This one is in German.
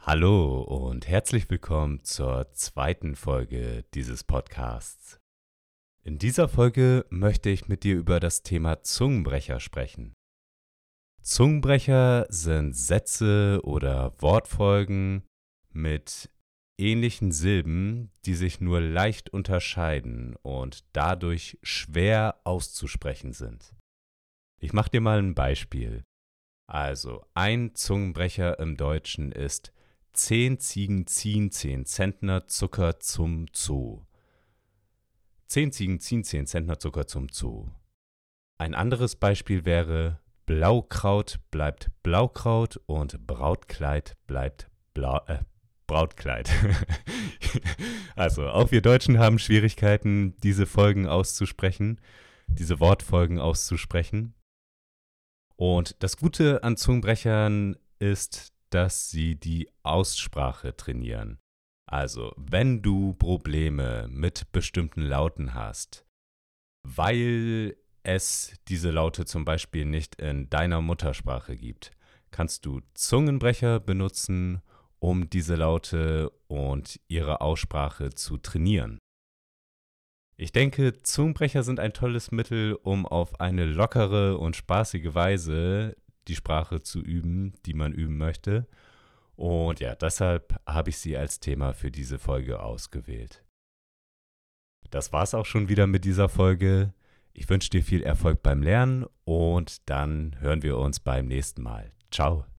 Hallo und herzlich willkommen zur zweiten Folge dieses Podcasts. In dieser Folge möchte ich mit dir über das Thema Zungenbrecher sprechen. Zungenbrecher sind Sätze oder Wortfolgen mit ähnlichen Silben, die sich nur leicht unterscheiden und dadurch schwer auszusprechen sind. Ich mache dir mal ein Beispiel. Also, ein Zungenbrecher im Deutschen ist 10 Ziegen ziehen 10 Zentner Zucker zum Zoo. 10 Ziegen ziehen 10 Zentner Zucker zum Zoo. Ein anderes Beispiel wäre: Blaukraut bleibt Blaukraut und Brautkleid bleibt Brautkleid. Also, auch wir Deutschen haben Schwierigkeiten, diese Wortfolgen auszusprechen. Und das Gute an Zungenbrechern ist, dass sie die Aussprache trainieren. Also, wenn du Probleme mit bestimmten Lauten hast, weil es diese Laute zum Beispiel nicht in deiner Muttersprache gibt, kannst du Zungenbrecher benutzen, um diese Laute und ihre Aussprache zu trainieren. Ich denke, Zungenbrecher sind ein tolles Mittel, um auf eine lockere und spaßige Weise die Sprache zu üben, die man üben möchte. Und ja, deshalb habe ich sie als Thema für diese Folge ausgewählt. Das war's auch schon wieder mit dieser Folge. Ich wünsche dir viel Erfolg beim Lernen und dann hören wir uns beim nächsten Mal. Ciao.